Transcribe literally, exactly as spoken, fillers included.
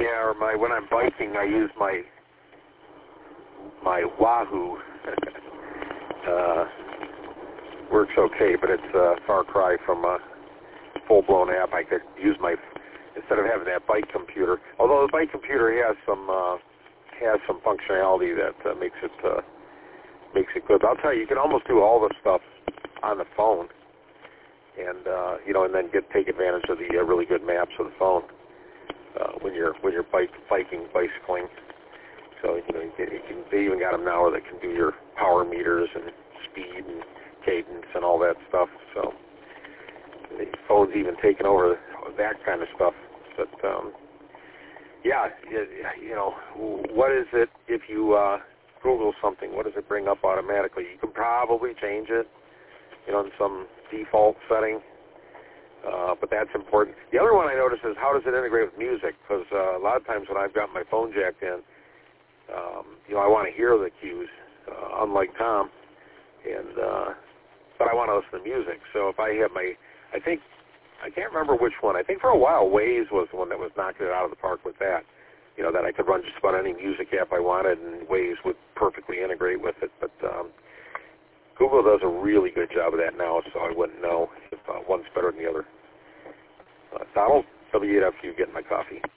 Yeah, or my when I'm biking, I use my my Wahoo. uh, works okay, but it's a far cry from a full-blown app. I could use my instead of having that bike computer. Although the bike computer has some uh, has some functionality that uh, makes it uh, makes it good. But I'll tell you, you can almost do all the stuff on the phone, and uh, you know, and then get take advantage of the uh, really good maps of the phone uh, when you're when you're bike biking, bicycling. So you know, you can, you can, they even got them now that can do your power meters and speed and cadence and all that stuff. So the phone's even taken over that kind of stuff. But um, yeah, you, you know, what is it if you uh, Google something? What does it bring up automatically? You can probably change it, you know, in some default setting. Uh, but that's important. The other one I noticed is how does it integrate with music? Because uh, a lot of times when I've got my phone jacked in, um, you know, I want to hear the cues, uh, unlike Tom, and uh, but I want to listen to music. So if I have my, I think, I can't remember which one. I think for a while Waze was the one that was knocking it out of the park with that. You know, that I could run just about any music app I wanted, and Waze would perfectly integrate with it. But um, Google does a really good job of that now, so I wouldn't know if uh, one's better than the other. Uh, Donald, W eight F U, getting my coffee.